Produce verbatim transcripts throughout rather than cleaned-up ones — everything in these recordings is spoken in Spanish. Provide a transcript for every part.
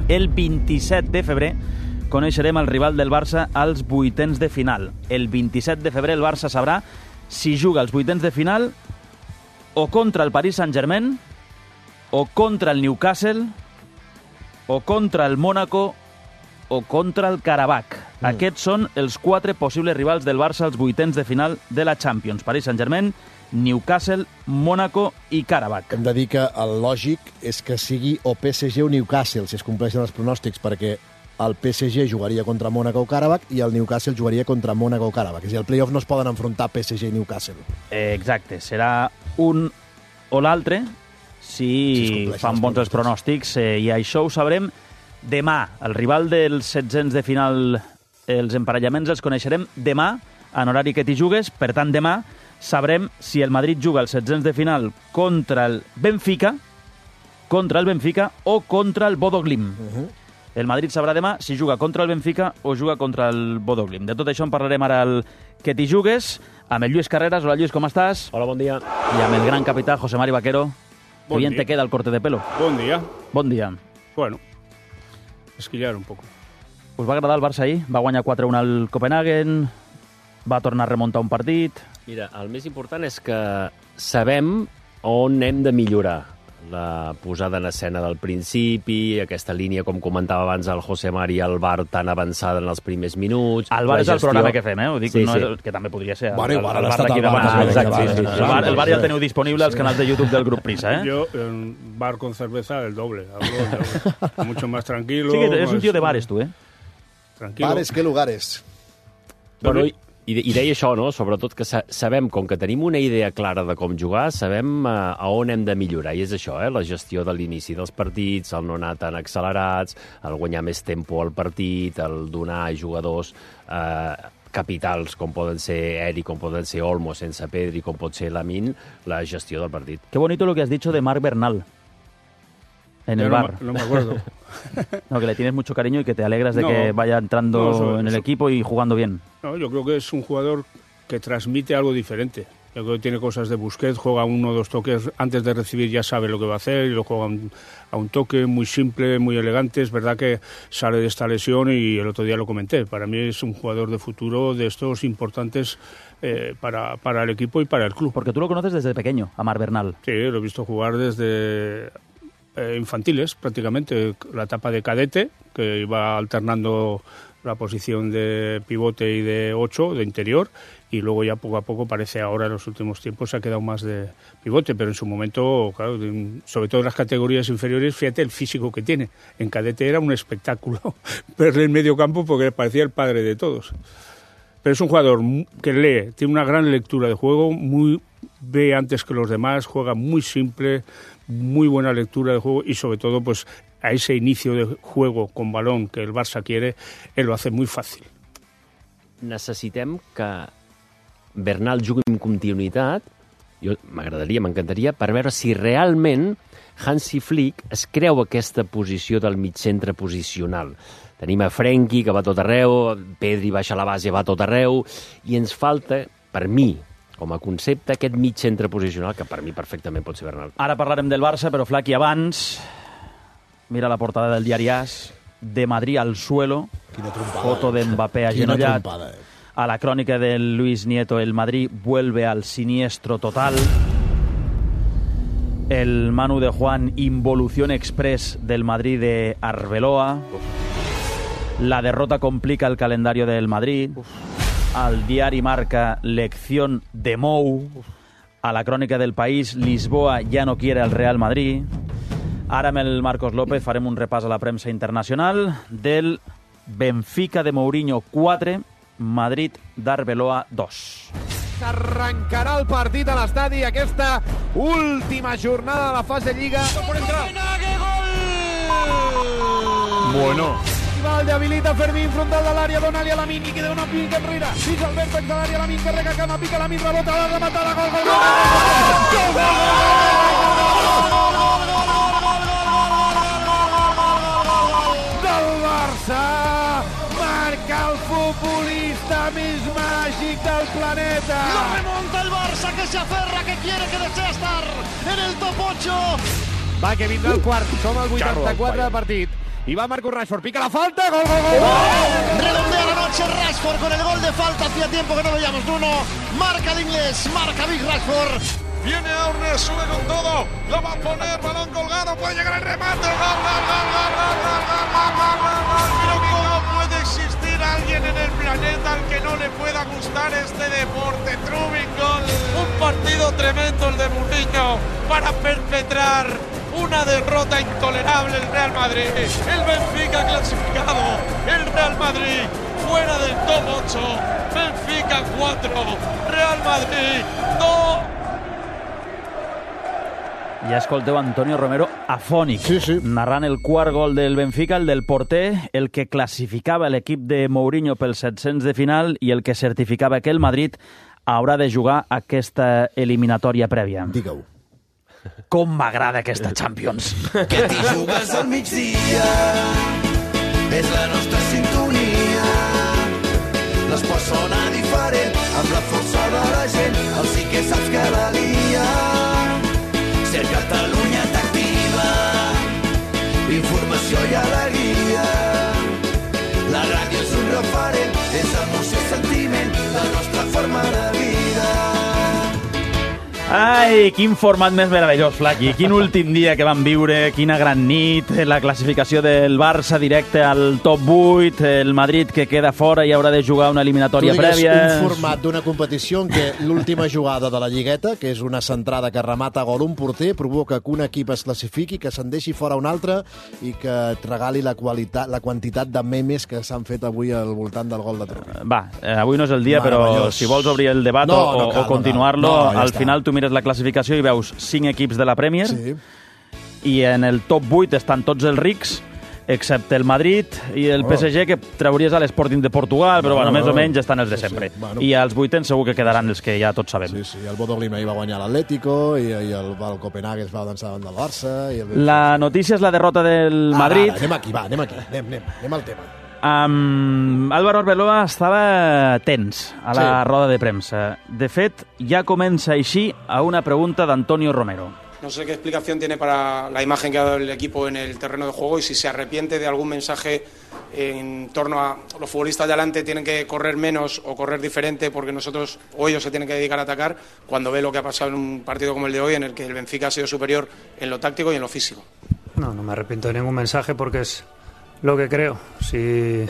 El vint-i-set de febrer coneixerem el rival del Barça als vuitens de final. El vint-i-set de febrer el Barça sabrà si juga als vuitens de final o contra el Paris Saint-Germain, o contra el Newcastle, o contra el Mónaco, o contra el Karabakh. Mm. Aquests són els quatre possibles rivals del Barça als vuitens de final de la Champions. Paris Saint-Germain, Newcastle, Mónaco i Karabakh. Hem de dir que el lògic és que sigui o P S G o Newcastle, si es compleixen els pronòstics, perquè el P S G jugaria contra Mónaco o Karabakh i el Newcastle jugaria contra Mónaco o Karabakh. És a dir, el play-off no es poden enfrontar P S G i Newcastle. Eh, exacte, serà un o l'altre si, si fan bons els pronòstics, eh, i això ho sabrem demà. El rival dels setzents de final, els emparellaments els coneixerem demà en horari que t'hi jugues. Per tant, demà sabrem si el Madrid juga als setzents de final contra el Benfica, contra el Benfica o contra el Bodo Glimt. Uh-huh. El Madrid sabrà demà si juga contra el Benfica o juga contra el Bodo Glimt. De tot això en parlarem ara al Que t'hi jugues, amb el Lluís Carreras. Hola, Lluís, com estàs? Hola, bon dia. I amb el gran capità José Mari Vaquero. Bon bien dia. te queda el corte de pelo. Bon dia. Bon dia. Bueno, esquillar un poco. Us va agradar el Barça ahir? Va guanyar quatre a un al Copenhagen, va tornar a remuntar un partit. Mira, el més important és que sabem on hem de millorar. La posada en escena del principi, aquesta línia, com comentava abans el José Mari, el V A R tan avançada en els primers minuts... El V A R és el gestió... programa que fem, eh? Ho dic, sí, no sí. és, que també podria ser. Bueno, igual, el, el, ha estat el, el V A R. Ah, exacte, Sí, sí, sí, sí. sí. El, V A R, el V A R ja el teniu disponible als canals de YouTube del Grup Prisa, eh? Yo, en bar con cerveza, el doble. Hablo el doble. Mucho más tranquilo. Sí, que és un más- tio de bares, tu, eh? Tranquilo. Bares, que lugares. Bueno, i, i deia això, no? Sobretot que sa sabem, com que tenim una idea clara de com jugar, sabem uh, a on hem de millorar. I és això, eh? La gestió de l'inici dels partits, el no anar tan accelerats, el guanyar més tempo al partit, el donar a jugadors eh, capitals com poden ser Eric, com poden ser Olmo, sense Pedri, com pot ser Lamine, la gestió del partit. Qué bonito lo que has dicho de Marc Bernal en Yo el no, bar. me- no me acuerdo. No, que le tienes mucho cariño y que te alegras de No, que vaya entrando no, eso- en el eso- equipo y jugando bien. No, yo creo que es un jugador que transmite algo diferente. Yo creo que tiene cosas de Busquets, juega uno o dos toques, antes de recibir ya sabe lo que va a hacer, y lo juega un- a un toque muy simple, muy elegante. Es verdad que sale de esta lesión y el otro día lo comenté. Para mí es un jugador de futuro de estos importantes eh, para, para el equipo y para el club. Porque tú lo conoces desde pequeño, a Marc Bernal. Sí, lo he visto jugar desde eh, infantiles, prácticamente. La etapa de cadete, que iba alternando la posición de pivote y de ocho, de interior, y luego ya poco a poco, parece ahora en los últimos tiempos, se ha quedado más de pivote, pero en su momento, claro, de- sobre todo en las categorías inferiores, fíjate el físico que tiene. En cadete era un espectáculo verle en medio campo porque parecía el padre de todos. Pero es un jugador mu- que lee, tiene una gran lectura de juego, muy ve antes que los demás, juega muy simple, muy buena lectura de juego y sobre todo pues a ese inicio de juego con balón que el Barça quiere, él lo hace muy fácil. Necessitem que Bernal jugui amb continuïtat, jo m'agradaria, m'encantaria, per veure si realment Hansi Flick es creu aquesta posició del mig-centre posicional. Tenim a Frenkie, que va a tot arreu, Pedri baixa a la base, va a tot arreu, i ens falta, per mi, com a concepte, aquest mig-centre posicional, que per mi perfectament pot ser Bernal. Ara parlarem del Barça, però Flaqui, abans, mira la portada del diari AS, de Madrid al suelo, Quina trompada. foto de Mbappé Quina agenollat. trompada, eh? A la crónica de Luis Nieto, el Madrid vuelve al siniestro total. El Manu de Juan, involución express del Madrid de Arbeloa. La derrota complica el calendario del Madrid. Al diari Marca, lección de Mou. A la crónica del País, Lisboa ja no quiere el Real Madrid. Ara amb el Marcos López farem un repàs a la premsa internacional del Benfica de Mourinho quatre, Madrid d'Arbeloa dos. S'arrencarà el partit a l'estadi, aquesta última jornada de la fase Lliga. Bueno. Valde habilita Fermín, frontal de l'àrea, dona-li a Lamine, i queda una pica enrere. Fins al vèrtex de l'àrea, Lamine carrega cama, pica Lamine, rebota, la rematada, gol, gol, gol, gol, gol, del Barça. Marca el futbolista més màgic del planeta. Lo remonta el Barça, que se aferra, que quiere, que desea estar en el top ocho. Va, que vindrà el quart. Som al vuitanta-quatre de partit. Y va Marcus Rashford, pica la falta, gol, gol, gol. ¡Oh! Redondea la noche Rashford con el gol de falta. Hacía tiempo que no veíamos uno. Marca el inglés, marca Big Rashford. Viene Aurnes, sube con todo. Lo va a poner, balón colgado, puede llegar el remate. Gol, gol, gol, gol, gol, gol, gol, gol, gol, gol. Pero ¿cómo puede existir alguien en el planeta al que no le pueda gustar este deporte? Trubin, gol. Un partido tremendo el de Mourinho para perpetrar una derrota intolerable el Real Madrid. El Benfica clasificado, el Real Madrid fuera del top ocho. Benfica cuatro, Real Madrid dos. Ja escolteu Antonio Romero afònic, sí, sí. narrant el quart gol del Benfica, el del porter, el que classificava l'equip de Mourinho pels set-cents de final i el que certificava que el Madrid haurà de jugar aquesta eliminatòria prèvia. Digue-ho. Com m'agrada aquesta Champions. Que t'hi jugues al migdia, és la nostra sintonia. L'esport sona diferent, amb la força de la gent, el sí que saps que la lia. Ser Catalunya t'activa, informació i alegria. La ràdio és un referent, és emoció i sentiment, la nostra forma de vida. Ai, quin format més meravellós, Flaqui. Quin últim dia que vam viure, quina gran nit, la classificació del Barça directe al top vuit, el Madrid que queda fora i haurà de jugar una eliminatòria prèvia. Un format d'una competició en què l'última jugada de la Lligueta, que és una centrada que remata a gol un porter, provoca que un equip es classifiqui, que se'n deixi fora un altre i que et regali la, qualitat, la quantitat de memes que s'han fet avui al voltant del gol de Trubin. Va, eh, avui no és el dia, però si vols obrir el debat no, o, no cal, o continuar-lo, no, ja al està. final tu mires la classificació i veus cinc equips de la Premier, Sí. i en el top vuit estan tots els rics, excepte el Madrid i el Oh. P S G, que trauries a l'Sporting de Portugal, però No, bueno, no, més o no. menys estan els de Sí, sí. sempre. Bueno. I als vuitens segur que quedaran els que ja tots sabem. Sí, sí, el Bodo Glimt ahir va guanyar l'Atlético i, i el, el Copenhague es va avançar davant del Barça. I el... La notícia és la derrota del Ara, Madrid. Ara, anem aquí, va, anem aquí, anem, anem, anem al tema. Um, Álvaro Arbeloa estava tens a la Sí. roda de premsa. De fet, ja comença així a una pregunta d'Antonio Romero. No sé qué explicación tiene para la imagen que ha dado el equipo en el terreno de juego y si se arrepiente de algún mensaje en torno a los futbolistas de adelante tienen que correr menos o correr diferente porque nosotros o ellos se tienen que dedicar a atacar, cuando ve lo que ha pasado en un partido como el de hoy en el que el Benfica ha sido superior en lo táctico y en lo físico. No, no me arrepiento de ningún mensaje porque es lo que creo. Si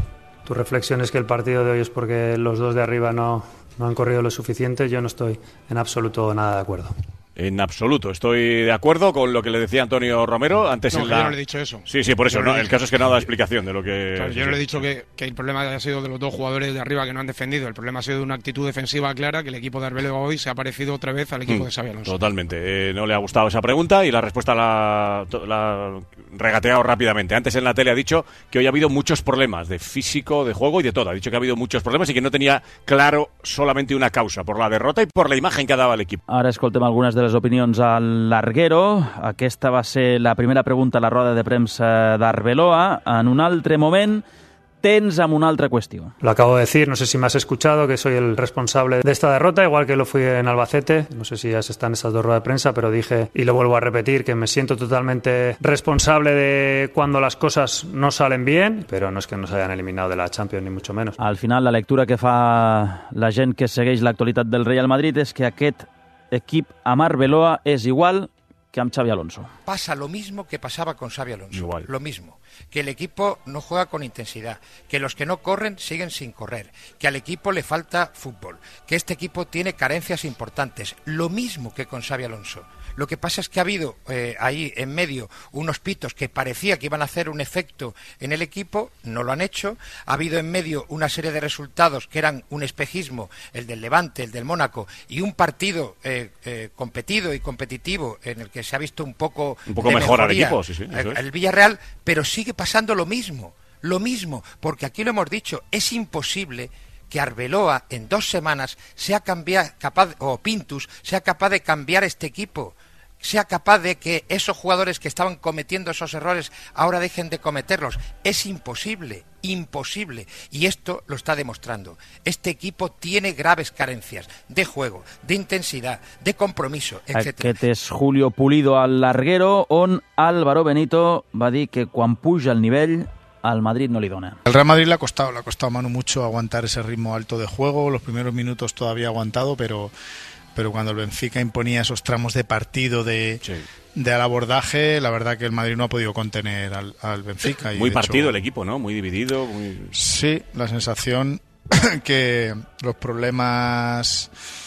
tu reflexión es que el partido de hoy es porque los dos de arriba no, no han corrido lo suficiente, yo no estoy en absoluto nada de acuerdo. En absoluto, estoy de acuerdo con lo que le decía Antonio Romero antes. No, en que la... yo no le he dicho eso. Sí, sí, por eso, Yo no no, le el dije. caso es que no da explicación de lo que... Claro, yo no le he dicho que, que el problema haya sido de los dos jugadores de arriba que no han defendido. El problema ha sido de una actitud defensiva clara que el equipo de Arbeloa hoy se ha parecido otra vez al equipo Mm, de Xabi Alonso. Totalmente. Eh, no le ha gustado esa pregunta y la respuesta la, la ha regateado rápidamente. Antes en la tele ha dicho que hoy ha habido muchos problemas de físico, de juego y de todo. Ha dicho que ha habido muchos problemas y que no tenía claro solamente una causa, por la derrota y por la imagen que daba el equipo. Ara escoltem algunes de les opinions al Larguero. Aquesta va ser la primera pregunta a la roda de premsa d'Arbeloa. En un altre moment, tens amb una altra qüestió. Lo acabo de decir, no sé si me has escuchado, que soy el responsable de esta derrota, igual que lo fui en Albacete. No sé si ya están esas dos ruedas de prensa, pero dije, y lo vuelvo a repetir, que me siento totalmente responsable de cuando las cosas no salen bien, pero no es que nos hayan eliminado de la Champions, ni mucho menos. Al final, la lectura que fa la gent que segueix l'actualitat del Real Madrid és que aquest equip amb Arbeloa és igual que amb Xabi Alonso. Pasa lo mismo que pasaba con Xabi Alonso. Igual. Lo mismo. Que el equipo no juega con intensidad, que los que no corren siguen sin correr, que al equipo le falta fútbol, que este equipo tiene carencias importantes. Lo mismo que con Xabi Alonso. Lo que pasa es que ha habido eh, ahí en medio unos pitos que parecía que iban a hacer un efecto en el equipo, no lo han hecho. Ha habido en medio una serie de resultados que eran un espejismo, el del Levante, el del Mónaco, y un partido eh, eh, competido y competitivo en el que se ha visto un poco, Un poco de mejor al mejoría, equipo, sí, sí, eso el, es. el Villarreal, pero sigue pasando lo mismo, lo mismo, porque aquí lo hemos dicho, es imposible que Arbeloa en dos semanas sea cambiar, capaz, o Pintus sea capaz de cambiar este equipo. sea capaz de que esos jugadores que estaban cometiendo esos errores ahora dejen de cometerlos. Es imposible, imposible. Y esto lo está demostrando. Este equipo tiene graves carencias de juego, de intensidad, de compromiso, etcétera. Aquest és Julio Pulido al larguero, on Álvaro Benito va dir que quan puja el nivell al Madrid no li dona. El Real Madrid le ha costado, le ha costado a Manu mucho aguantar ese ritmo alto de juego. Los primeros minutos todavía ha aguantado, pero, pero cuando el Benfica imponía esos tramos de partido de, sí. de al abordaje, la verdad que el Madrid no ha podido contener al, al Benfica. Y muy partido hecho, el equipo, ¿no? Muy dividido. Muy... Sí, la sensación que los problemas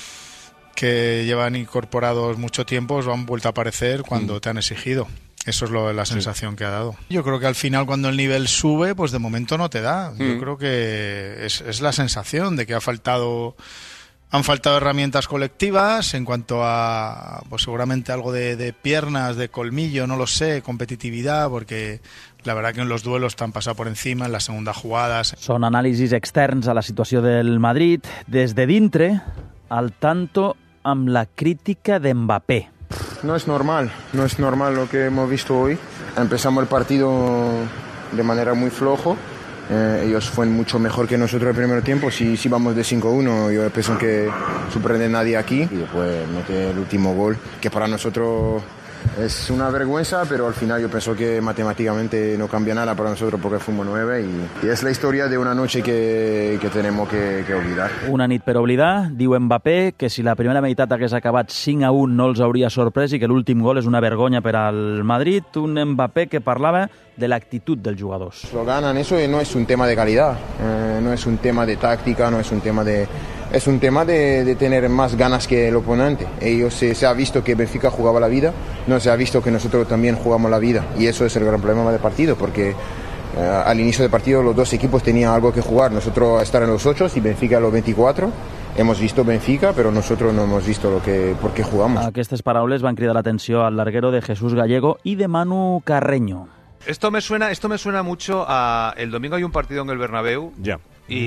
que llevan incorporados mucho tiempo os han vuelto a aparecer cuando mm. te han exigido. Eso es lo, la sensación sí. que ha dado. Yo creo que al final cuando el nivel sube, pues de momento no te da. Mm. Yo creo que es, es la sensación de que ha faltado, han faltado herramientas colectivas en cuanto a, pues seguramente algo de, de piernas, de colmillo, no lo sé, competitividad, porque la verdad que en los duelos te han pasado por encima, en las segundas jugadas. Són anàlisis externs a la situació del Madrid. Des de dintre, al tanto amb la crítica de Mbappé. No es normal, no es normal lo que hemos visto hoy. Empezamos el partido de manera muy flojo. Eh, ellos fueron mucho mejor que nosotros el primer tiempo. Si, si vamos de cinco uno, yo pienso que sorprende a nadie aquí. Y después mete el último gol, que para nosotros es una vergüenza, pero al final yo pienso que matemáticamente no cambia nada para nosotros porque fuimos nueve y, y es la historia de una noche que, que tenemos que, que olvidar. Una nit per oblidar, diu Mbappé que si la primera meitat hagués acabat cinc a un no els hauria sorprès i que l'últim gol és una vergonya per al Madrid. Un Mbappé que parlava de l'actitud dels jugadors. Lo ganan, eso no es un tema de calidad, eh, no es un tema de táctica, no es un tema de... Es un tema de, de tener más ganas que el oponente. Ellos se, se ha visto que Benfica jugaba la vida, no se ha visto que nosotros también jugamos la vida. Y eso es el gran problema del partido, porque eh, al inicio del partido los dos equipos tenían algo que jugar. Nosotros estar en los ocho y Benfica en los veinticuatro. Hemos visto Benfica, pero nosotros no hemos visto lo que, por qué jugamos. Aquestes paraules van cridar l'atenció al larguero de Jesús Gallego y de Manu Carreño. Esto me suena, esto me suena mucho a... El domingo hay un partido en el Bernabéu. Ya.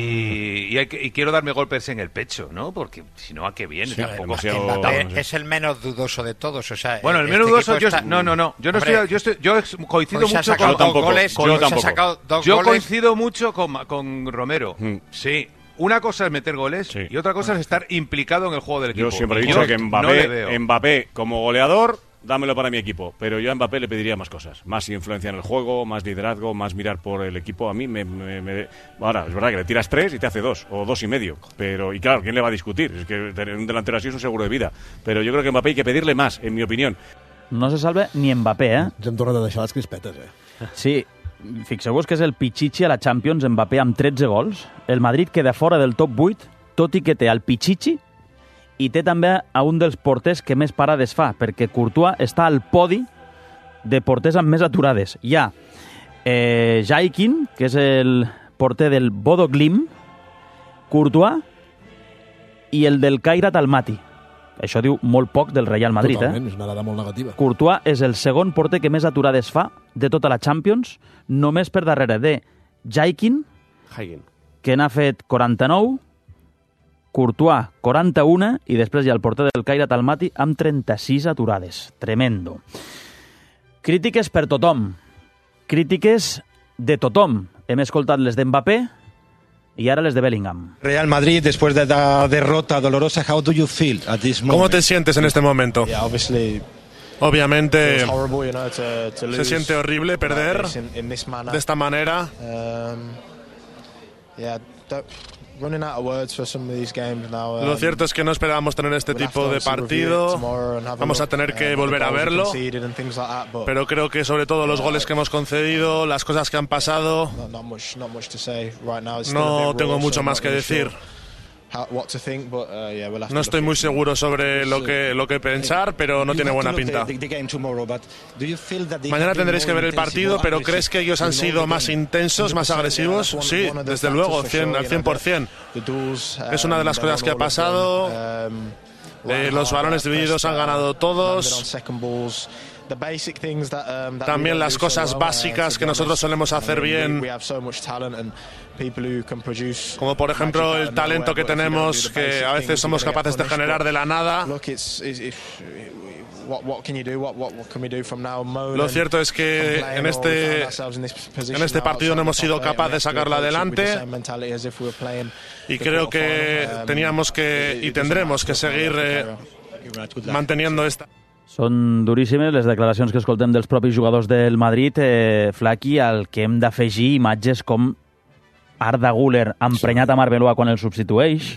Y, y, hay que, y quiero darme golpes en el pecho, ¿no? Porque si no, ¿a qué viene? Sí, tampoco es, que es el menos dudoso de todos. O sea, bueno, el este menos dudoso... Yo, está... No, no, no. Yo no Hombre, estoy... Yo, estoy, yo coincido mucho con... Dos goles, con yo tampoco. Sacado dos yo goles. coincido mucho con, con Romero. Mm. Sí. Una cosa es meter goles sí. y otra cosa es estar implicado en el juego del equipo. Yo siempre he dicho yo que Mbappé, no Mbappé como goleador... Dámelo para mi equipo, pero yo a Mbappé le pediría más cosas, más influencia en el juego, más liderazgo, más mirar por el equipo. A mí me, me, me... ahora es verdad que le tiras tres y te hace dos o dos y medio, pero y claro, ¿quién le va a discutir? Es que tener un delantero así es un seguro de vida, pero yo creo que Mbappé hay que pedirle más, en mi opinión. No se salva ni Mbappé, eh? Ens hem tornat a deixar les crispetes, eh? Sí, fixeu-vos que és el Pichichi a la Champions, Mbappé amb tretze gols. El Madrid queda fora del top vuit, tot i que té el Pichichi i té també a un dels porters que més parades fa, perquè Courtois està al podi de porters amb més aturades. Hi ha eh, Jaikin, que és el porter del Bodo Glimt, Courtois i el del Khairat Almaty. Això diu molt poc del Real Madrid. Totalment, eh? és una dada molt negativa. Courtois és el segon porter que més aturades fa de tota la Champions, només per darrere de Jaikin, que n'ha fet quaranta-nou, Courtois, quaranta-una, i després hi ha el porter del Khairat Almaty amb trenta-sis aturades. Tremendo. Crítiques per tothom. Crítiques de tothom. Hem escoltat les d'Mbappé y ahora les de Bellingham. Real Madrid, después de la derrota dolorosa, how do you feel at this moment? ¿Cómo te sientes en este momento? Yeah, obviously, Obviamente horrible, you know, to, to se siente horrible perder in, in this manner. de esta manera. Um, yeah, running out of words for some of these games now. Um, Lo cierto es que no esperábamos tener este tipo de partido. Vamos a tener que volver a verlo. Pero creo que sobre todo los goles que hemos concedido, las cosas que han pasado, no tengo mucho más que decir. No estoy muy seguro sobre lo que, lo que pensar, pero no tiene buena pinta. Mañana tendréis que ver el partido, pero ¿crees que ellos han sido más intensos, más agresivos? Sí, desde luego, cien, al cien por cien. Es una de las cosas que ha pasado. Eh, los balones divididos han ganado todos. También las cosas básicas que nosotros solemos hacer bien, como por ejemplo el talento que tenemos, que a veces somos capaces de generar de la nada. what what can you do? What what, what can we do from now? Lo cierto es que en este, en este partido no hemos sido capaces de sacarla adelante y creo que teníamos que y tendremos que seguir eh, manteniendo esta. Són duríssimes les declaracions que escoltem dels propis jugadors del Madrid. Eh, Flaqui, al que hem d'afegir imatges com Arda Güler emprenyat a Arbeloa quan el substitueix.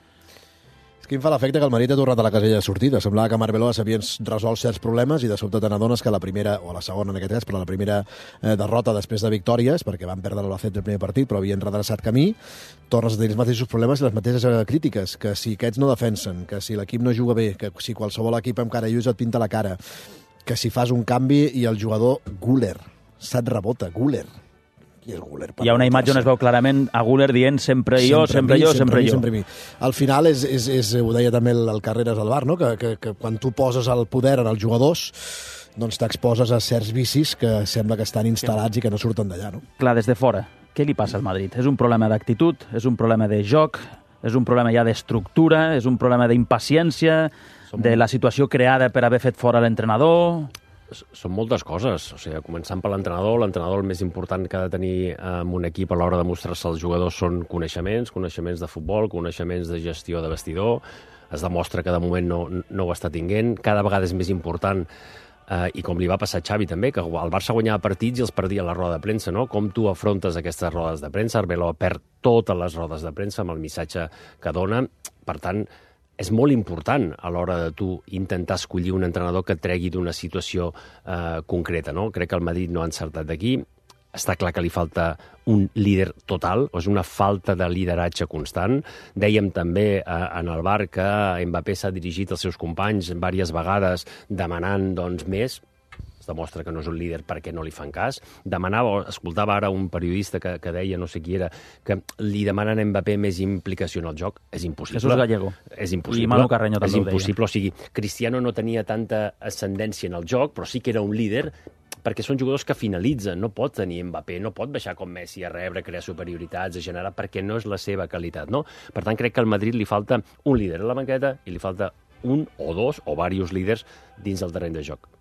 És que em fa l'efecte que el Madrid ha tornat a la casella de sortida. Semblava que Arbeloa s'havien resolt certs problemes i de sobte te n'adones que la primera, o la segona en aquest cas, però la primera eh, derrota després de victòries, perquè van perdre l'Albacete el primer partit, però havien redreçat camí, tornes a tenir els mateixos problemes i les mateixes eh, crítiques, que si aquests no defensen, que si l'equip no juga bé, que si qualsevol equip amb cara lluç et pinta la cara, que si fas un canvi i el jugador Güler se't rebota, Güler. Qui és Güler? Hi ha una imatge on es veu clarament a Güler dient sempre jo, sempre, sempre jo, sempre, mi, jo. Sempre mi. Al final, és, és, és, ho deia també el, el Carreras al bar, no? que, que, que quan tu poses el poder en els jugadors, doncs t'exposes a certs vicis que sembla que estan instal·lats i que no surten d'allà. No? Clar, des de fora, què li passa al Madrid? És un problema d'actitud, és un problema de joc, és un problema ja d'estructura, és un problema d'impaciència, de la situació creada per haver fet fora l'entrenador... Són moltes coses, o sigui, començant per l'entrenador, l'entrenador el més important que ha de tenir en un equip a l'hora de mostrar-se als jugadors són coneixements, coneixements de futbol, coneixements de gestió de vestidor, es demostra que de moment no, no ho està tinguent, cada vegada és més important, eh, i com li va passar a Xavi també, que el Barça guanyava partits i els perdia a la roda de premsa, no? Com tu afrontes aquestes rodes de premsa? Arbeloa perd totes les rodes de premsa amb el missatge que dona, per tant, és molt important a l'hora de tu intentar escollir un entrenador que et tregui d'una situació eh, concreta, no? Crec que el Madrid no ha encertat d'aquí. Està clar que li falta un líder total, o és una falta de lideratge constant. Dèiem també eh, en el bar que Mbappé s'ha dirigit als seus companys diverses vegades demanant doncs, més. Es demostra que no és un líder perquè no li fan cas. Demanava, escoltava ara un periodista que, que deia, no sé qui era, que li demanen a Mbappé més implicació en el joc. És impossible. Jesús Gallego. És impossible. I Manu Carreño també és impossible. O sigui, Cristiano no tenia tanta ascendència en el joc, però sí que era un líder, perquè són jugadors que finalitzen. No pot tenir Mbappé, no pot baixar com Messi a rebre, crear superioritats, a generar, perquè no és la seva qualitat, no? Per tant, crec que al Madrid li falta un líder a la banqueta i li falta un o dos o varios líders dins del terreny de joc.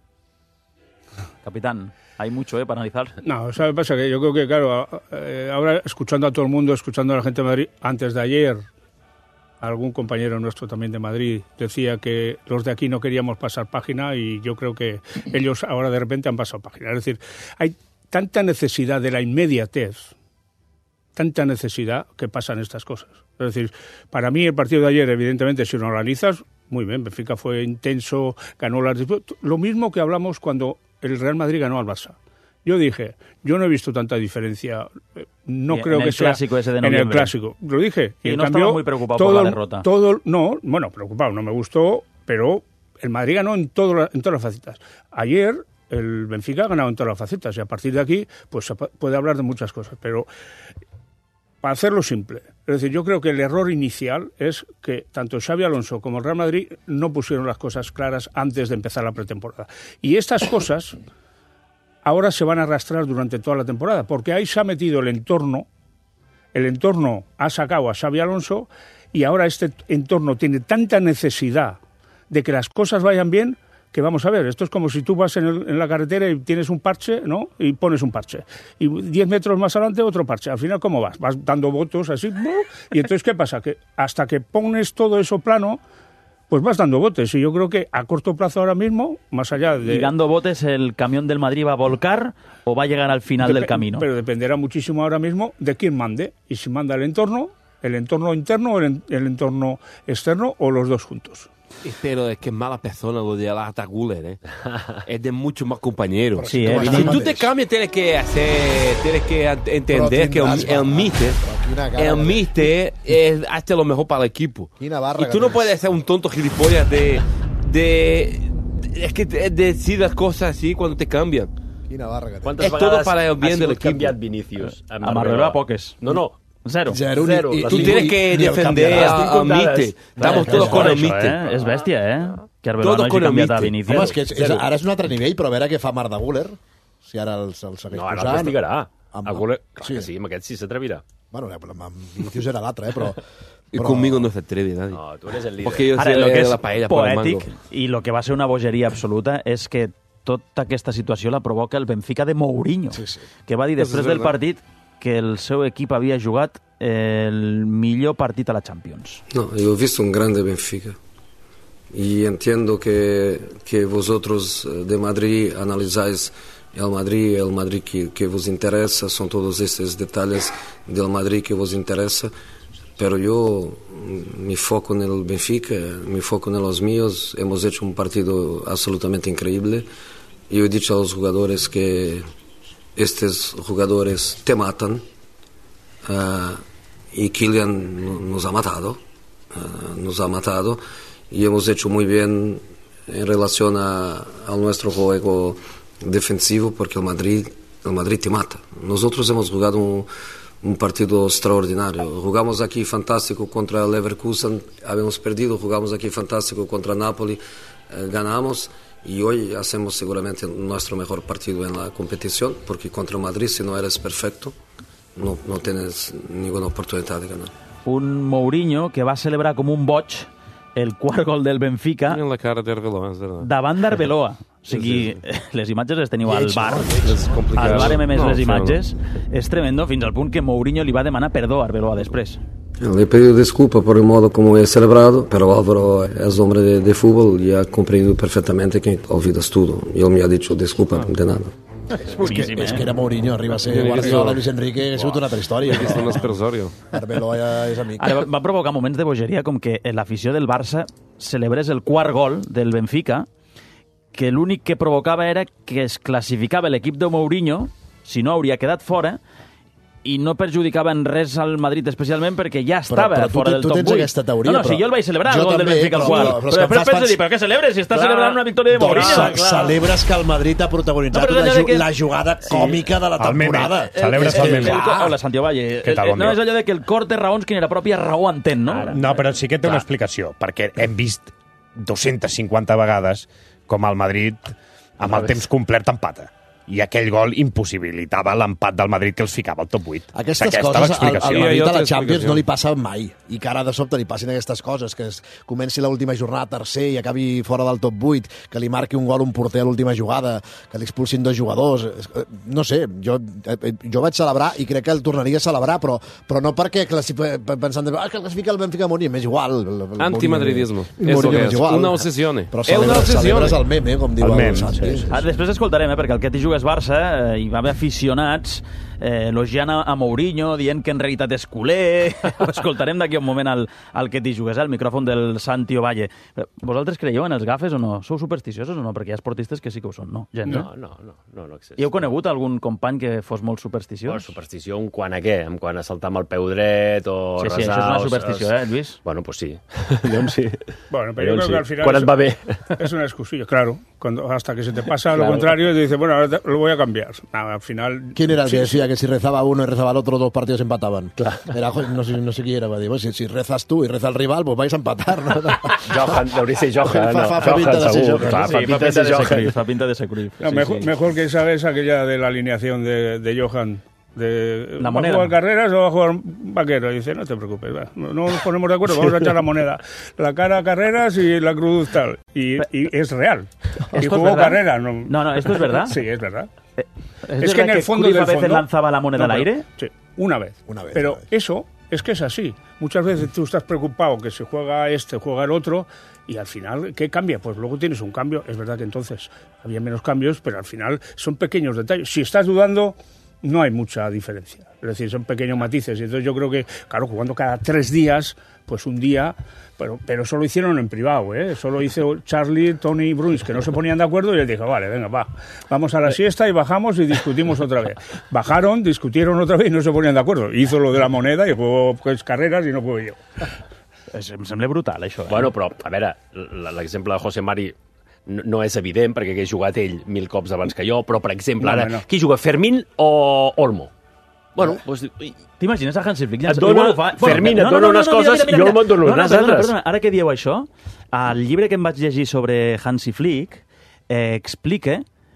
Capitán, hay mucho ¿eh? para analizar. No, ¿sabes qué pasa? Que yo creo que, claro, eh, ahora escuchando a todo el mundo, escuchando a la gente de Madrid, antes de ayer, algún compañero nuestro también de Madrid decía que los de aquí no queríamos pasar página y yo creo que ellos ahora de repente han pasado página. Es decir, hay tanta necesidad de la inmediatez, tanta necesidad que pasan estas cosas. Es decir, para mí el partido de ayer, evidentemente, si lo analizas, muy bien, Benfica fue intenso, ganó las disputas. Lo mismo que hablamos cuando el Real Madrid ganó al Barça. Yo dije, yo no he visto tanta diferencia, no y creo en que el sea clásico ese de en noviembre. el clásico. Lo dije. Y, y en no cambio, estaba muy preocupado todo, por la derrota. Todo, no, bueno, preocupado, no me gustó, pero el Madrid ganó en, todo, en todas las facetas. Ayer el Benfica ha ganado en todas las facetas y a partir de aquí pues se puede hablar de muchas cosas, pero para hacerlo simple, es decir, yo creo que el error inicial es que tanto Xavi Alonso como el Real Madrid no pusieron las cosas claras antes de empezar la pretemporada. Y estas cosas ahora se van a arrastrar durante toda la temporada, porque ahí se ha metido el entorno, el entorno ha sacado a Xavi Alonso y ahora este entorno tiene tanta necesidad de que las cosas vayan bien que vamos a ver, esto es como si tú vas en, el, en la carretera y tienes un parche, ¿no? Y pones un parche. Y diez metros más adelante otro parche. Al final, ¿cómo vas? Vas dando votos así, y entonces, ¿qué pasa? Que hasta que pones todo eso plano, pues vas dando botes. Y yo creo que a corto plazo ahora mismo, más allá de... ¿Y dando botes el camión del Madrid va a volcar o va a llegar al final Dep- del camino? Pero dependerá muchísimo ahora mismo de quién mande. Y si manda el entorno, el entorno interno o el, el entorno externo, o los dos juntos. Pero es que es mala persona lo de Arda Güler, ¿eh? Es de mucho más compañeros. Sí, eh, si tú te cambias, tienes que hacer, tienes que entender que el, el míster, el míster es hace lo mejor para el equipo. Y tú no puedes ser un tonto gilipollas de, de, es que de decir las cosas así cuando te cambian. ¿Cuántas es todo para el bien del equipo. Canviat Vinícius? A Arbeloa poques. No, no. Cero. Cero. Cero. Y, tú tienes que defender al míster. Estamos todos con el míster. Eh? És bèstia, eh? Que Arbeloa no hagi canviat a Vinícius. Home, és que és, és, ara és un altre nivell, però a veure què fa Arda Güler, si ara el, el segueix no, ara posant. el castigarà. Amb, a Güler, clar sí. que sí, amb aquest sí s'atrevirà. Bueno, amb Vinícius era l'altre, eh? però, Y conmigo no se atreve nadie. No, tú eres el líder. Porque yo Ara, soy lo que és la paella por el poètic mango. i el que va ser una bogeria absoluta és que tota aquesta situació la provoca el Benfica de Mourinho, sí, sí. que va dir després del partit que el seu equip havia jugat el millor partit a la Champions. No, yo he visto un grande Benfica y entiendo que, que vosotros de Madrid analizáis el Madrid, el Madrid que, que vos interesa, son todos estos detalles del Madrid que vos interesa, pero yo me foco en el Benfica, me foco en los míos. Hemos hecho un partido absolutamente increíble. Yo he dicho a los jugadores que estos jugadores te matan uh, y Kylian nos ha matado, uh, nos ha matado y hemos hecho muy bien en relación a, a nuestro juego defensivo porque el Madrid, el Madrid te mata. Nosotros hemos jugado un un partido extraordinario. Jugamos aquí fantástico contra el Leverkusen, habíamos perdido, jugamos aquí fantástico contra Napoli, eh, ganamos y hoy hacemos seguramente nuestro mejor partido en la competición, porque contra Madrid, si no eres perfecto, no, no tienes ninguna oportunidad de ganar. Un Mourinho que va celebrar com un boig el quart gol del Benfica En la cara de Arbeloa, es verdad. davant d'Arbeloa. O sigui, les imatges les teniu al bar. És complicat. Al bar hem emès No, les feo. imatges. És tremendo, fins al punt que Mourinho li va demanar perdó a Arbeloa després. Le he pedido disculpas por el modo como he celebrado, pero Álvaro es hombre de, de fútbol y ha comprendido perfectamente que olvidas todo. Y él me ha dicho disculpa de nada. És que, és que era Mourinho, arriba a ser Guardiola, Luis Enrique, ha sigut una altra història. Aquest és un espersorio. Arbeloa ja és amic. Ara, va provocar moments de bogeria com que l'afició del Barça celebrés el quart gol del Benfica, que l'únic que provocava era que es classificava l'equip de Mourinho, si no hauria quedat fora, i no perjudicava en res al Madrid especialment perquè ja estava però, però fora tu, del tu top tens vuit. aquesta teoria, no, no, però... si jo el vaig celebrar, jo el gol també, del Benfica al però, quart. però, Però, però, però després fas, penso dir, però què celebres si està Clar, celebrant una victòria de Mourinho? Clar, celebres que el Madrid ha protagonitzat No, però la, allò de ju que- la jugada còmica de la El meme. temporada. Celebres el meme. Hola, Santiago Valle. Què tal, bon No dia? és allò de que el cor té raons que ni la pròpia raó entén, no? No, però sí que té una explicació, perquè hem vist dues-centes cinquanta vegades com el Madrid amb el temps complet empata. I aquell gol impossibilitava l'empat del Madrid que els ficava al top vuit. Aquestes Aquesta coses al, l'explicació. al Madrid a la Champions no li passa mai. I que ara de sobte li passin aquestes coses, que es comenci l'última jornada tercer i acabi fora del top vuit, que li marqui un gol un porter a l'última jugada, que li expulsin dos jugadors. No sé, jo, jo vaig celebrar i crec que el tornaria a celebrar, però, però no perquè pensant de, ah, que classifica el Benfica Mourinho, m'és igual. El, el Antimadridismo. Mourinho És lo que m'és és. igual. Una obsesione. Però È una celebres, obsesione. celebres el meme, com diu El el, meme, Santi. sí. Ah, després escoltarem, eh, perquè el que t'hi jugues Barça eh, hi va haver aficionats eh, elogiant a, a Mourinho, dient que en realitat és culer. Ho escoltarem d'aquí un moment al, al que t'hi jugues, eh, el micròfon del Santi Ovalle. Però vosaltres creieu en els gafes o no? Sou supersticiosos o no? Perquè hi ha esportistes que sí que ho són, no? Gent, No, eh? no, no, no, no existeix. I heu conegut algun company que fos molt supersticiós? Bueno, superstició en quant a què? En quant a saltar amb el peu dret o Sí, sí, resar... això és una o- superstició, eh, Lluís? Bueno, pues sí. Llavors sí. Bueno, pero yo Llavors creo que al sí. final Quan es, et va bé. es una excusilla, claro. Cuando, hasta que se te pasa Claro. lo contrario y te dices, bueno, ahora te- lo voy a cambiar. Nada, al final... ¿Quién era el sí, que sí. decía que si rezaba uno y rezaba el otro, dos partidos empataban? Era, no, sé, no sé quién era, va dir, pues, si, si rezas tú y reza el rival, pues vais a empatar, ¿no? Johan, hauria de ser Johan, Fa- no? fa- fa pinta de ser Johan. Clar, Sí, fa fa pinta de pinta ser de ser Johan. Cruyff, fa pinta de ser Cruyff. No, Sí, mejor, sí. mejor que esa es aquella de la alineación de, de Johan. De, La ¿va moneda. a jugar Carreras o va a jugar Vaquero? Y dice, no te preocupes, va, no, no nos ponemos de acuerdo, vamos a echar la moneda. La cara a Carreras y la cruz tal. Y, y es real. Y ¿Esto es jugó verdad? Carreras. No, No, no, ¿esto es verdad? Sí, es verdad. ¿Es, Es que en verdad el fondo Cruyff del a veces fondo- lanzaba la moneda No, al pero- aire? Sí, una vez. Una vez, Pero una vez. eso es que es así. Muchas veces tú estás preocupado que se juega este, juega el otro, y al final, ¿qué cambia? Pues luego tienes un cambio. Es verdad que entonces había menos cambios, pero al final son pequeños detalles. Si estás dudando, no hay mucha diferencia. Es decir, son pequeños matices. Y entonces yo creo que, claro, jugando cada tres días, pues un día... Pero, pero solo hicieron en privado, ¿eh? Solo hizo Charlie, Tony y Bruins, que no se ponían de acuerdo, y les dijo, vale, venga, va, vamos a la siesta y bajamos y discutimos otra vez. Bajaron, discutieron otra vez y no se ponían de acuerdo. Hizo lo de la moneda y jugó pues, Carreras y no puedo yo. Em sembla brutal, això. Eh? Bueno, però, a veure, l- l'exemple de José Mari no, no és evident, perquè hagués jugat ell mil cops abans que jo, però, per exemple, No, ara, home, no. qui juga, Fermín o Olmo? Bueno, doncs... T'imagines a Hansi Flick? Et dona- Fermín et dona unes coses i Olmo et dona unes perdona, altres. Perdona, ara que dieu això, al llibre que em vaig llegir sobre Hansi Flick eh, explica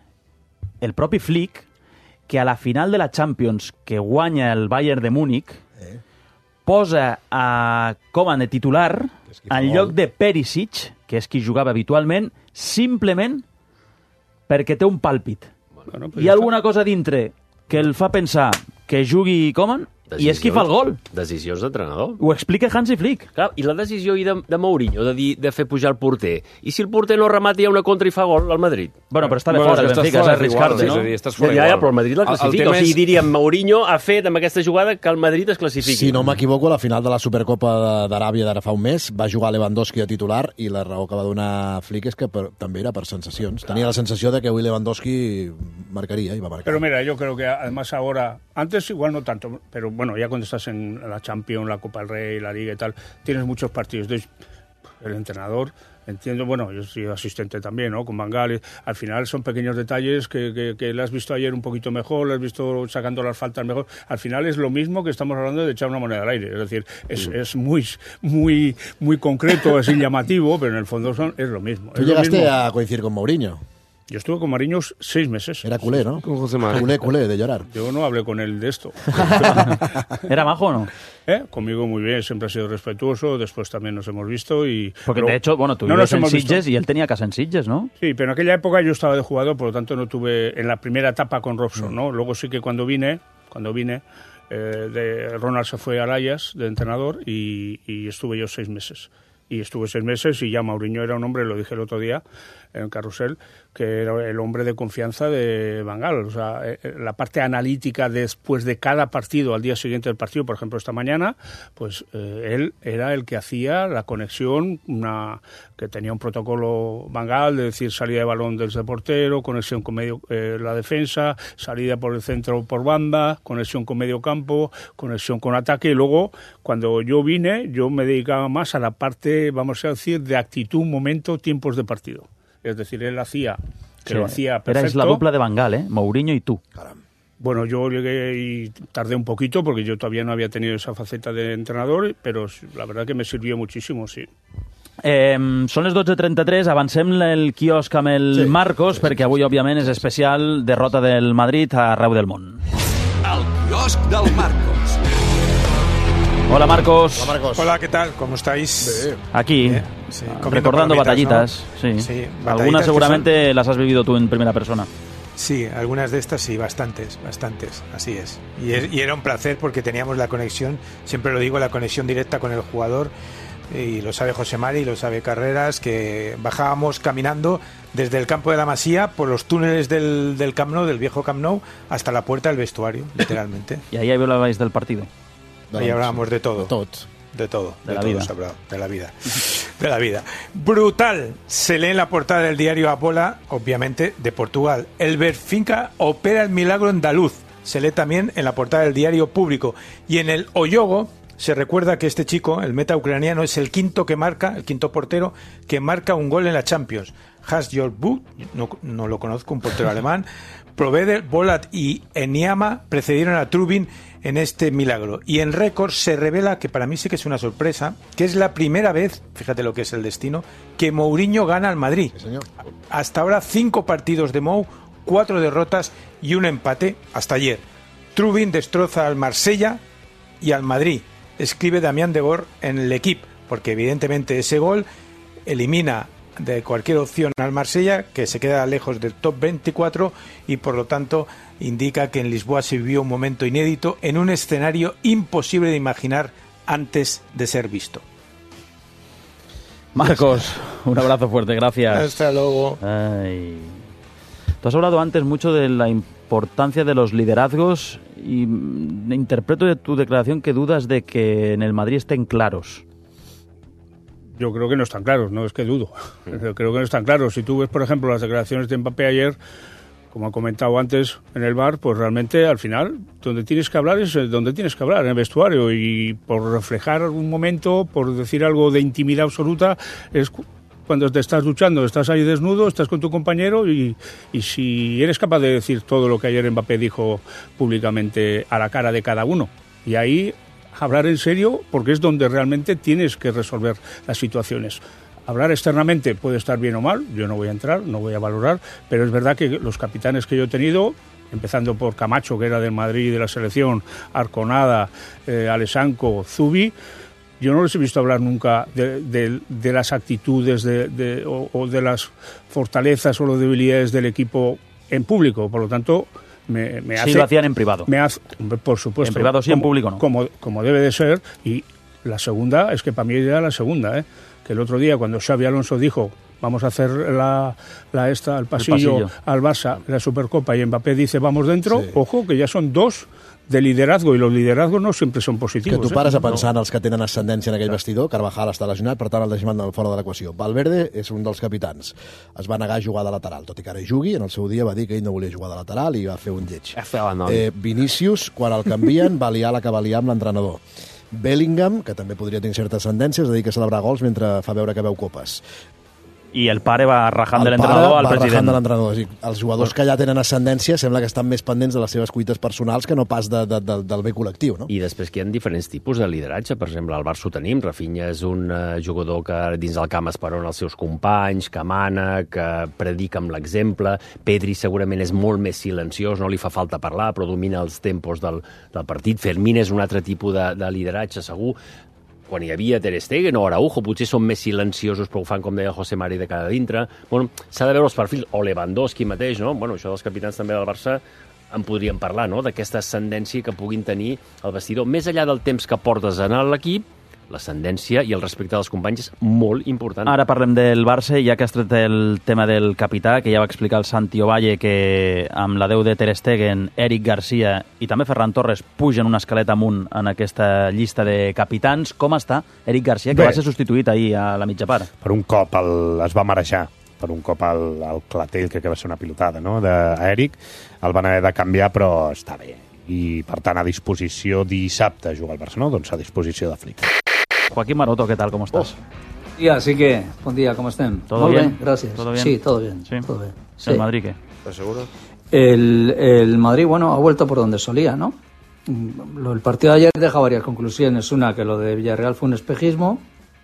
el propi Flick que a la final de la Champions que guanya el Bayern de Múnich posa a Koeman de titular en lloc de Perisic, que és qui jugava habitualment, simplement perquè té un pàlpit. Bueno, Hi ha alguna cosa dintre que el fa pensar que jugui Koeman i és qui fa el gol. Decisions d'entrenador. Ho explica Hansi Flick. Clar, i la decisió de, de Mourinho de, dir, de fer pujar el porter. I si el porter no remata hi ha una contra i fa gol al Madrid? Bueno, però està bé bueno, fora, el Benfica, és arriscar-te, no? Ja, ja, ja, però el Madrid la classifica. O sigui, és... diríem, Mourinho ha fet amb aquesta jugada que el Madrid es classifiqui. Si no m'equivoco, a la final de la Supercopa d'Aràbia d'ara fa un mes va jugar Lewandowski a titular i la raó que va donar Flick és que per, també era per sensacions. Tenia la sensació de que avui Lewandowski marcaria i va marcar. Pero mira, yo creo que además ahora, antes igual no tanto, pero bueno, ya cuando estás en la Champions, la Copa del Rey, la Liga y tal, tienes muchos partidos. Entonces, el entrenador, entiendo, bueno, yo soy asistente también, ¿no? Con Van Gaal, al final son pequeños detalles que, que, que le has visto ayer un poquito mejor, le has visto sacando las faltas mejor. Al final es lo mismo que estamos hablando de echar una moneda al aire. Es decir, es, mm. es muy, muy, muy concreto, es llamativo, pero en el fondo son, es lo mismo. ¿Tú es llegaste lo mismo. a coincidir con Mourinho? Yo estuve con Mourinho seis meses. Era culé, ¿no? Con José María. Culé, culé, de llorar. Yo no hablé con él de esto. ¿Era majo o no? ¿Eh? Conmigo muy bien, siempre ha sido respetuoso, después también nos hemos visto y... Porque pero, de hecho, bueno, tú no vives en hemos Sitges visto. y él tenía casa en Sitges, ¿no? Sí, pero en aquella época yo estaba de jugador, por lo tanto no tuve en la primera etapa con Robson, Mm. ¿no? Luego sí que cuando vine, cuando vine, eh, de, Ronald se fue al Ajax de entrenador y, y estuve yo seis meses. Y estuve seis meses y ya Mourinho era un hombre, lo dije el otro día en el carrusel, que era el hombre de confianza de Van Gaal. O sea, la parte analítica después de cada partido, al día siguiente del partido, por ejemplo esta mañana, pues eh, él era el que hacía la conexión, una que tenía un protocolo Van Gaal, de decir salida de balón desde el portero, conexión con medio eh, la defensa, salida por el centro por banda, conexión con medio campo, conexión con ataque, y luego cuando yo vine yo me dedicaba más a la parte, vamos a decir, de actitud, momento, tiempos de partido. Es decir, él hacía, que sí, lo hacía perfecto. Erais la dupla de Van Gaal, ¿eh? Mourinho y tú. Caramba. Bueno, yo llegué y tardé un poquito porque yo todavía no había tenido esa faceta de entrenador, pero la verdad que me sirvió muchísimo, sí. Eh, són les dotze trenta-tres, avancem el quiosc amb el sí, Marcos, sí, sí, perquè avui, òbviament, és especial derrota del Madrid arreu del món. El quiosc del Marcos. Hola, Marcos. Hola, Marcos. Hola, ¿qué tal? ¿Cómo estáis? Bien. Aquí, eh, sí, recordando batallitas. ¿No? Sí. Sí, batallitas. Algunas seguramente son... las has vivido tú en primera persona. Sí, algunas de estas sí, bastantes, bastantes, así es. Y, es. y era un placer porque teníamos la conexión, siempre lo digo, la conexión directa con el jugador, y lo sabe José Mari, y lo sabe Carreras, que bajábamos caminando desde el campo de la Masía por los túneles del, del Camp Nou, del viejo Camp Nou, hasta la puerta del vestuario, literalmente. Y ahí hablabais del partido. Ahí hablábamos de todo. De todo. De todo. De, de la todo vida. Se ha hablado, de la vida. De la vida. Brutal. Se lee en la portada del diario A Bola, obviamente, de Portugal. El Benfica opera el milagro andaluz. Se lee también en la portada del diario Público. Y en el Oyogo se recuerda que este chico, el meta ucraniano, es el quinto que marca, el quinto portero, que marca un gol en la Champions. Has Jorbu, no, no lo conozco, un portero alemán. Proveder, Bolat y Enyama precedieron a Trubin en este milagro. Y en récord se revela, que para mí sí que es una sorpresa, que es la primera vez, fíjate lo que es el destino, que Mourinho gana al Madrid. Sí, señor. Hasta ahora cinco partidos de Mou, cuatro derrotas y un empate hasta ayer. Trubin destroza al Marsella y al Madrid, escribe Damián Degor en el Equipo, porque evidentemente ese gol elimina de cualquier opción al Marsella, que se queda lejos del top veinticuatro, y por lo tanto indica que en Lisboa se vivió un momento inédito en un escenario imposible de imaginar antes de ser visto. Marcos, un abrazo fuerte, gracias. Hasta luego. Ay. Tú has hablado antes mucho de la importancia de los liderazgos y interpreto de tu declaración que dudas de que en el Madrid estén claros. Yo creo que no están claros, no es que dudo. Creo que no están claros. Si tú ves, por ejemplo, las declaraciones de Mbappé ayer, como ha comentado antes en el bar, pues realmente al final donde tienes que hablar es donde tienes que hablar, en el vestuario. Y por reflejar un momento, por decir algo de intimidad absoluta, es cuando te estás duchando, estás ahí desnudo, estás con tu compañero y, y si eres capaz de decir todo lo que ayer Mbappé dijo públicamente a la cara de cada uno. Y ahí hablar en serio, porque es donde realmente tienes que resolver las situaciones. Hablar externamente puede estar bien o mal, yo no voy a entrar, no voy a valorar, pero es verdad que los capitanes que yo he tenido, empezando por Camacho, que era del Madrid y de la selección, Arconada, eh, Alessanco, Zubi, yo no les he visto hablar nunca de, de, de las actitudes de, de, o, o de las fortalezas o las debilidades del equipo en público, por lo tanto me, me hace... Sí, lo hacían en privado. Me hace, por supuesto. En privado sí, como, en público no. Como, como debe de ser, y la segunda, es que para mí era la segunda, ¿eh? Que el otro día cuando Xabi Alonso dijo vamos a hacer la, la esta, el pasillo, el pasillo al Barça, la Supercopa, y Mbappé dice vamos dentro, sí. Ojo, que ja són dos de liderazgo, i los liderazgos no sempre són positius. Que tu pares eh? a pensar en els que tenen ascendència en aquell vestidor. Carvajal està lesionat, per tant el deixem fora de l'equació. Valverde és un dels capitans. Es va negar a jugar de lateral, tot i que ara hi jugui. En el seu dia va dir que ell no volia jugar de lateral i va fer un lleig. Eh, Vinícius, quan el canvien, va liar la que va liar amb l'entrenador. Bellingham, que també podria tenir certa ascendència, es dedica a celebrar gols mentre fa veure que veu copes. I el pare va rajant de l'entrenador al president. El pare va rajant de l'entrenador. Els jugadors que ja tenen ascendència sembla que estan més pendents de les seves cuites personals que no pas de, de, de, del bé col·lectiu, no? I després que hi ha diferents tipus de lideratge. Per exemple, al Barça ho tenim. Rafinha és un uh, jugador que dins del camp esperona els seus companys, que mana, que predica amb l'exemple. Pedri segurament és molt més silenciós, no li fa falta parlar, però domina els tempos del, del partit. Fermín és un altre tipus de, de lideratge, segur. Quan hi havia Ter Stegen o Araujo, potser són més silenciosos, però ho fan, com deia José Mari, de cada dintre. Bueno, s'ha de veure els perfils, o Lewandowski mateix, no? Bueno, això dels capitans també del Barça en podríem parlar, no?, d'aquesta ascendència que puguin tenir el vestidor. Més enllà del temps que portes en l'equip, l'ascendència i el respecte dels companys és molt important. Ara parlem del Barça, ja que has tret el tema del capità, que ja va explicar el Santi Ovalle que amb la deu de Ter Stegen, Eric Garcia i també Ferran Torres pugen una escaleta amunt en aquesta llista de capitans. Com està Eric Garcia, que Bé. va ser substituït ahir a la mitja part? Per un cop el, es va marejar, per un cop el, el clatell, crec que va ser una pilotada, no?, d'Eric, el van haver de canviar, però està bé. I, per tant, a disposició dissabte a jugar al Barça, no? Doncs a disposició de Flick. Joaquín Maroto, ¿qué tal? ¿Cómo estás? Oh. Ya, así que, buen día, ¿cómo estén? ¿Todo bien? bien? Gracias. ¿Todo bien? Sí, todo bien. ¿Sí? Todo bien. Sí. ¿El Madrid qué? ¿Estás seguro? El, el Madrid, bueno, ha vuelto por donde solía, ¿no? El partido de ayer deja varias conclusiones. Una, que lo de Villarreal fue un espejismo.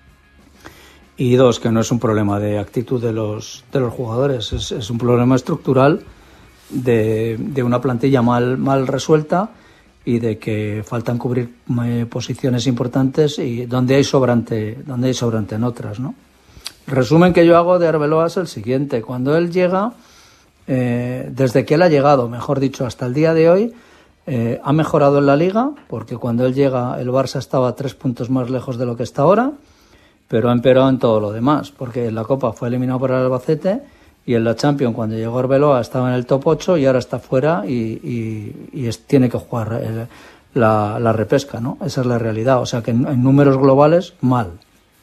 Y dos, que no es un problema de actitud de los, de los jugadores. Es, es un problema estructural de, de una plantilla mal, mal resuelta y de que faltan cubrir eh, posiciones importantes y donde hay sobrante, donde hay sobrante en otras, ¿no? El resumen que yo hago de Arbeloa es el siguiente. Cuando él llega, eh, desde que él ha llegado, mejor dicho, hasta el día de hoy, eh, ha mejorado en la Liga, porque cuando él llega el Barça estaba tres puntos más lejos de lo que está ahora, pero ha empeorado en todo lo demás, porque en la Copa fue eliminado por el Albacete, y en la Champions, cuando llegó Arbeloa, estaba en el top ocho y ahora está fuera y, y, y es, tiene que jugar el, la, la repesca, ¿no? Esa es la realidad. O sea que en, en números globales, mal.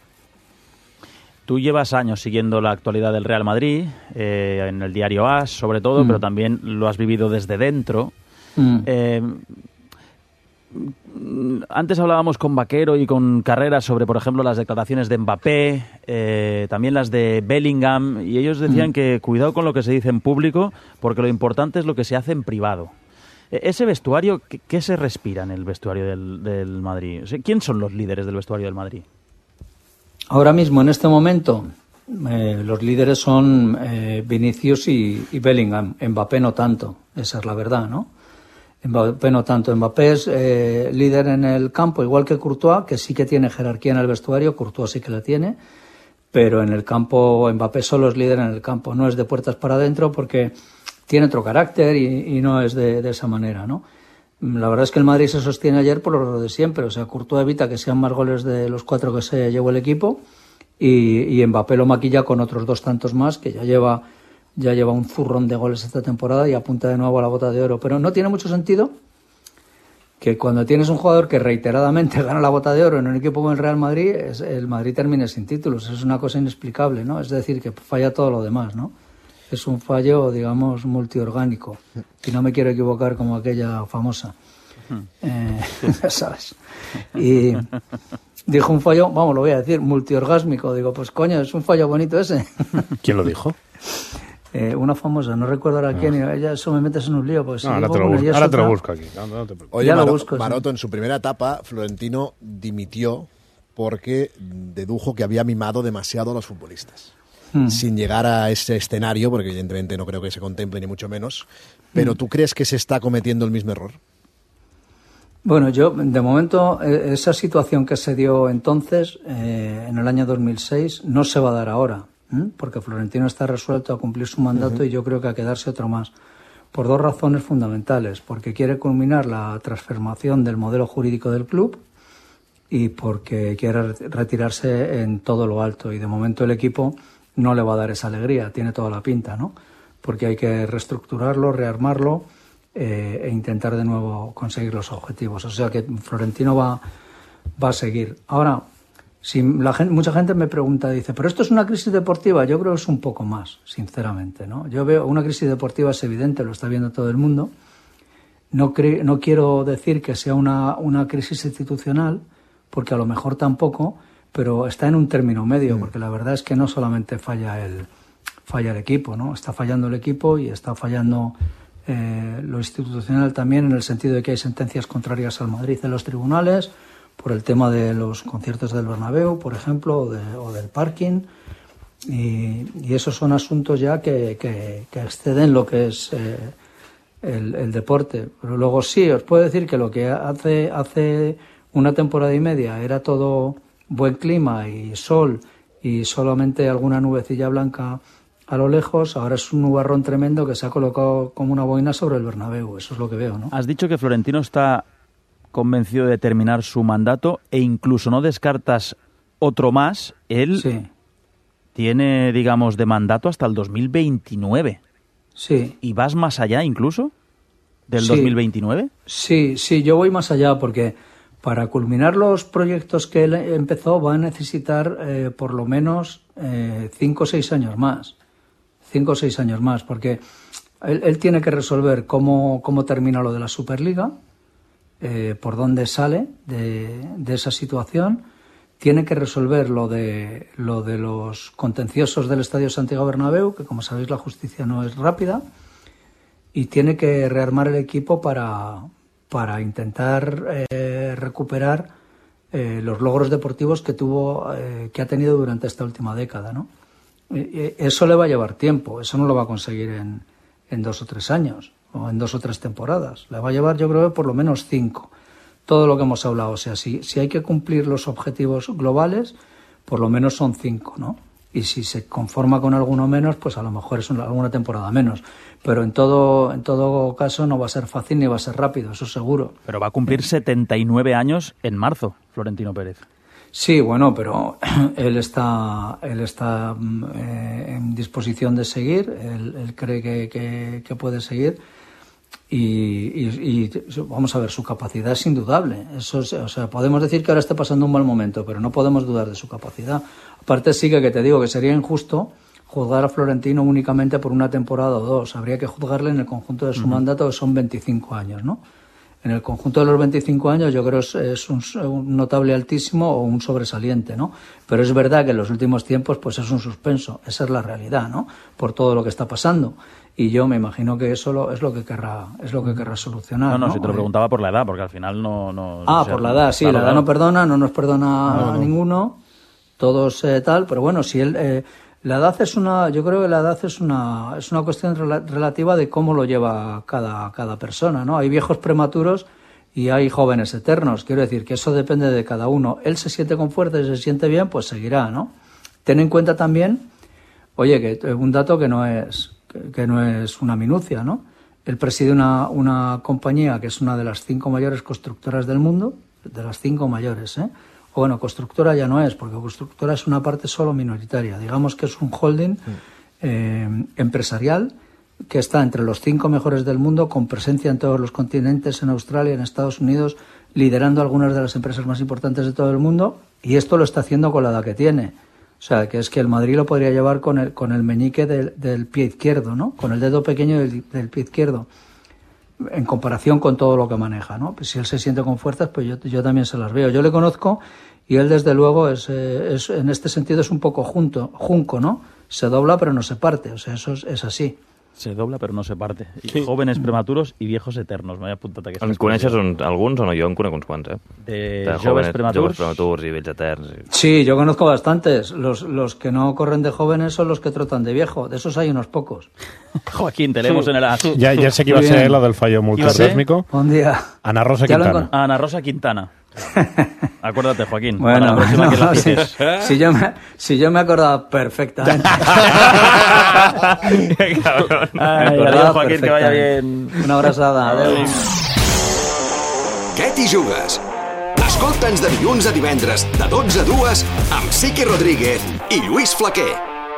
Tú llevas años siguiendo la actualidad del Real Madrid, eh, en el diario AS sobre todo, mm. pero también lo has vivido desde dentro. Mm. Eh, Antes hablábamos con Vaquero y con Carrera sobre, por ejemplo, las declaraciones de Mbappé, eh, también las de Bellingham, y ellos decían mm. que cuidado con lo que se dice en público, porque lo importante es lo que se hace en privado. Ese vestuario, ¿qué, qué se respira en el vestuario del, del Madrid? O sea, ¿quién son los líderes del vestuario del Madrid? Ahora mismo, en este momento, eh, los líderes son eh, Vinicius y, y Bellingham. Mbappé no tanto, esa es la verdad, ¿no? Mbappé no tanto. Mbappé es eh, líder en el campo, igual que Courtois, que sí que tiene jerarquía en el vestuario. Courtois sí que la tiene, pero en el campo Mbappé solo es líder en el campo, no es de puertas para adentro porque tiene otro carácter y, y no es de, de esa manera, ¿no? La verdad es que el Madrid se sostiene ayer por lo de siempre, o sea, Courtois evita que sean más goles de los cuatro que se llevó el equipo y, y Mbappé lo maquilla con otros dos tantos más que ya lleva ya lleva un zurrón de goles esta temporada y apunta de nuevo a la bota de oro. Pero no tiene mucho sentido que cuando tienes un jugador que reiteradamente gana la bota de oro en un equipo como el Real Madrid, es, el Madrid termine sin títulos. Es una cosa inexplicable, ¿no? Es decir, que falla todo lo demás, ¿no? Es un fallo, digamos, multiorgánico. Y no me quiero equivocar como aquella famosa. Eh, ¿sabes? Y dijo un fallo, vamos, lo voy a decir, multiorgásmico. Digo, pues coño, es un fallo bonito ese. ¿Quién lo dijo? Eh, una famosa, no recuerdo ahora no. quién, y ya eso me metes en un lío. Pues, no, ahora, te lo, busco, ahora te lo busco aquí. No, no te Oye, ya Maro, lo busco, Maroto, sí. En su primera etapa, Florentino dimitió porque dedujo que había mimado demasiado a los futbolistas. Hmm. Sin llegar a ese escenario, porque evidentemente no creo que se contemple ni mucho menos, pero ¿tú crees que se está cometiendo el mismo error? Bueno, yo, de momento, esa situación que se dio entonces, eh, en el año dos mil seis, no se va a dar ahora, ¿eh? Porque Florentino está resuelto a cumplir su mandato uh-huh. y yo creo que a quedarse otro más. Por dos razones fundamentales. Porque quiere culminar la transformación del modelo jurídico del club y porque quiere retirarse en todo lo alto. Y de momento el equipo no le va a dar esa alegría, tiene toda la pinta, ¿no? Porque hay que reestructurarlo, rearmarlo eh, e intentar de nuevo conseguir los objetivos. O sea que Florentino va, va a seguir. Ahora, si la gente, mucha gente me pregunta, dice, ¿pero esto es una crisis deportiva? Yo creo que es un poco más, sinceramente, ¿no? Yo veo una crisis deportiva, es evidente, lo está viendo todo el mundo. No, cre- no quiero decir que sea una, una crisis institucional, porque a lo mejor tampoco, pero está en un término medio, mm. porque la verdad es que no solamente falla el, falla el equipo, ¿no? Está fallando el equipo y está fallando eh, lo institucional también, en el sentido de que hay sentencias contrarias al Madrid en los tribunales, por el tema de los conciertos del Bernabéu, por ejemplo, o, de, o del parking, y, y esos son asuntos ya que, que, que exceden lo que es eh, el, el deporte. Pero luego sí, os puedo decir que lo que hace, hace una temporada y media era todo buen clima y sol y solamente alguna nubecilla blanca a lo lejos, ahora es un nubarrón tremendo que se ha colocado como una boina sobre el Bernabéu. Eso es lo que veo, ¿no? Has dicho que Florentino está convencido de terminar su mandato e incluso no descartas otro más. Él sí. tiene, digamos, de mandato hasta el dos mil veintinueve. Sí. ¿Y vas más allá incluso del sí. dos mil veintinueve? Sí, sí, yo voy más allá porque para culminar los proyectos que él empezó va a necesitar eh, por lo menos eh, cinco o seis años más. Cinco o seis años más, porque él, él tiene que resolver cómo, cómo termina lo de la Superliga, Eh, por dónde sale de, de esa situación, tiene que resolver lo de, lo de los contenciosos del Estadio Santiago Bernabéu, que como sabéis la justicia no es rápida, y tiene que rearmar el equipo para, para intentar eh, recuperar eh, los logros deportivos que tuvo, eh, que ha tenido durante esta última década, ¿no? Eh, eso le va a llevar tiempo, eso no lo va a conseguir en, en dos o tres años. O en dos o tres temporadas. Le va a llevar, yo creo, por lo menos cinco. Todo lo que hemos hablado. O sea, si, si hay que cumplir los objetivos globales, por lo menos son cinco, ¿no? Y si se conforma con alguno menos, pues a lo mejor es una, alguna temporada menos. Pero en todo, en todo caso no va a ser fácil ni va a ser rápido, eso seguro. Pero va a cumplir setenta y nueve años en marzo, Florentino Pérez. Sí, bueno, pero él está, él está eh, en disposición de seguir. Él, él cree que, que, que puede seguir. Y, y, y vamos a ver, su capacidad es indudable. Eso es, o sea, podemos decir que ahora está pasando un mal momento, pero no podemos dudar de su capacidad. Aparte sí que, que te digo que sería injusto juzgar a Florentino únicamente por una temporada o dos. Habría que juzgarle en el conjunto de su uh-huh. mandato, que son veinticinco años, ¿no? En el conjunto de los veinticinco años yo creo que es un, un notable altísimo o un sobresaliente, ¿no? Pero es verdad que en los últimos tiempos pues es un suspenso. Esa es la realidad, ¿no? Por todo lo que está pasando. Y yo me imagino que eso lo, es lo que querrá es lo que querrá solucionar. No, no, ¿no? si te lo preguntaba por la edad, porque al final no... no ah, o sea, por la edad, sí, claro, la edad claro. no perdona, no nos perdona no, no. a ninguno, todos eh, tal, pero bueno, si él... Eh, la edad es una... Yo creo que la edad es una es una cuestión rela- relativa de cómo lo lleva cada, cada persona, ¿no? Hay viejos prematuros y hay jóvenes eternos. Quiero decir que eso depende de cada uno. Él se siente con fuerza y se siente bien, pues seguirá, ¿no? Ten en cuenta también, oye, que un dato que no es... que no es una minucia, ¿no? Él preside una, una compañía que es una de las cinco mayores constructoras del mundo, de las cinco mayores, ¿eh? O bueno, constructora ya no es, porque constructora es una parte solo minoritaria. Digamos que es un holding eh, empresarial que está entre los cinco mejores del mundo, con presencia en todos los continentes, en Australia, en Estados Unidos, liderando algunas de las empresas más importantes de todo el mundo, y esto lo está haciendo con la edad que tiene. O sea, que es que el Madrid lo podría llevar con el, con el meñique del, del pie izquierdo, ¿no? Con el dedo pequeño del, del pie izquierdo, en comparación con todo lo que maneja, ¿no? Pues si él se siente con fuerzas, pues yo, yo también se las veo. Yo le conozco y él, desde luego, es, eh, es en este sentido es un poco junto, junco, ¿no? Se dobla pero no se parte, o sea, eso es, es así. se dobla però no se parte. Sí. Jóvenes prematuros i viejos eternos. M'he apuntat aquesta En coneixes un, alguns o no? Jo en conec uns quants, eh? De, de joves jóvenes, prematurs. Joves prematurs i vells eterns. I... Sí, yo conozco bastantes. Los, los que no corren de jóvenes son los que trotan de viejo. De esos hay unos pocos. Joaquín, tenemos en el as. Ya, ya sé que iba a ser lo del fallo multirrítmico. Un día. Ana Rosa Quintana. Ana Rosa Quintana. Acuérdate, Joaquín. Bueno, para la próxima no, que la si, piques. si, yo me, si yo me acordaba perfectamente. Ay, adiós, Joaquín, que vaya bien. Una abraçada. Adéu. Què t'hi jugues? Escolta'ns de dilluns a divendres, de dotze a dues, amb Siqui Rodríguez i Lluís Flaquer.